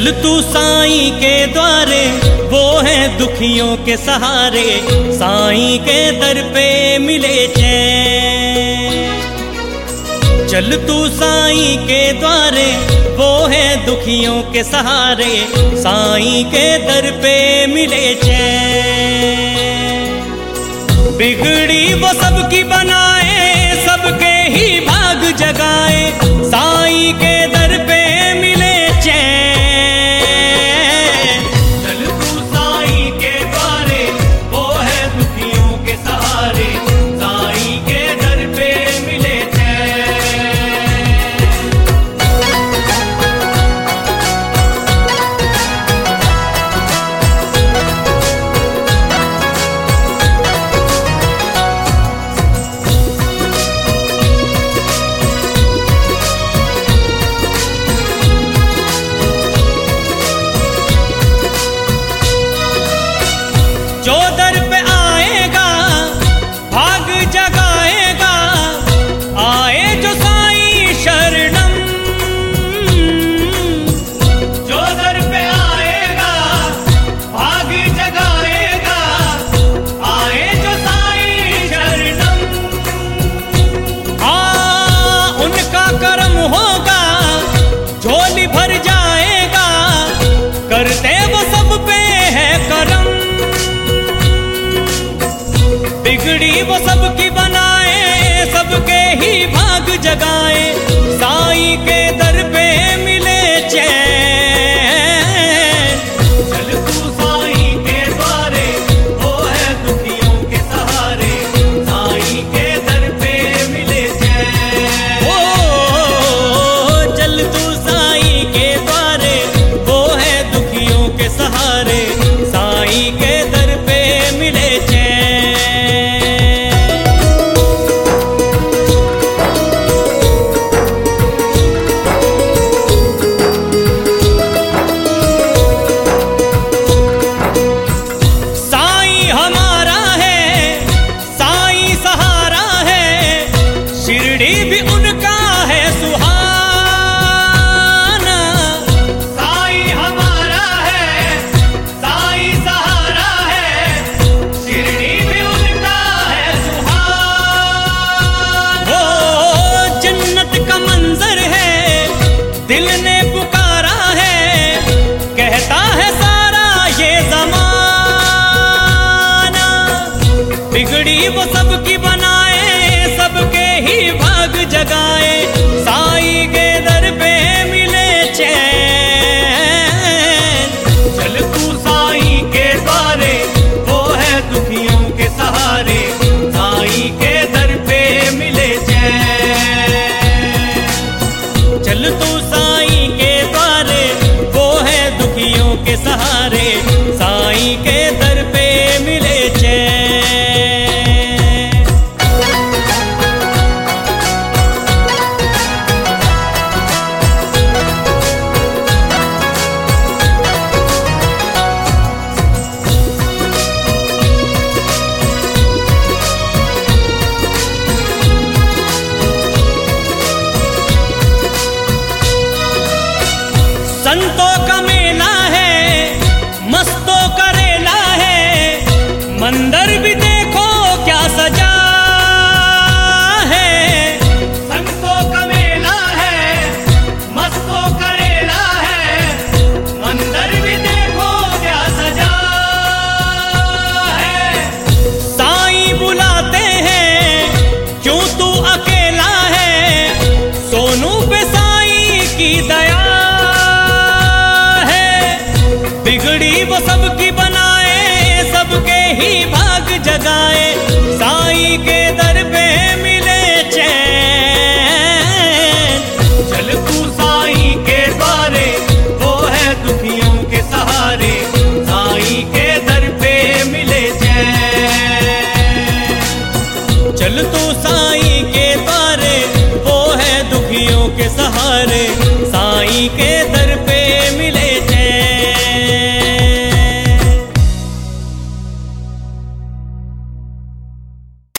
चल तू साईं के द्वारे, वो है दुखियों के सहारे, साईं के दर पे मिले चैन। चल तू साईं के द्वारे, वो है दुखियों के सहारे, साईं के दर पे मिले चैन। बिगड़ी वो सबकी बनाए, सबके ही भाग जगाए, साईं के दर पे मिले चैन। चल तू साईं के द्वारे, वो है दुखियों के सहारे, साईं के दर पे मिले चैन। जो दर पे आएगा भाग जगाएगा, आए जो साईं शरणम। जो दर पे आएगा भाग जगाएगा, आए जो साईं शरणम। उनका करम होगा झोली भर जाएगा, करते वो सब पे है करम। बिगड़ी वो सबकी बनाए, सबके ही भाग जगाए, साईं के दर पे मिले चैन। चल तू साईं के द्वारे, वो है दुखियों के सहारे, साईं के दर पे मिले चैन। ओ चल तू साईं के द्वारे, वो है दुखियों के सहारे, साईं के दर पे मिले चैन। शिरडी भी उनका है सुहाना, साईं हमारा है, साईं सहारा है, शिरडी भी उनका है सुहाना। ओ जन्नत का मंजर है, दिल ने पुकारा है, कहता है सारा ये ज़माना। बिगड़ी वो सबकी बनाए, सबके ही भाग जगाए, साईं के दर पे मिले चैन। चल तू साईं के द्वारे, वो है दुखियों के सहारे, साईं के दर पे मिले चैन। चल तू साईं के द्वारे, वो है दुखियों के सहारे, साईं के दर पे मिले चैन। संतों का मेला है, मस्तों का रेला है, मंदिर भी देखो क्या सजा है। संतों का मेला है, मस्तों का रेला है, मंदिर भी देखो क्या सजा है। साईं बुलाते हैं, क्यों तू अकेला है, सोनू पे साईं की दया। बिगड़ी वो सबकी बनाए, सबके ही भाग जगाए, साईं के दर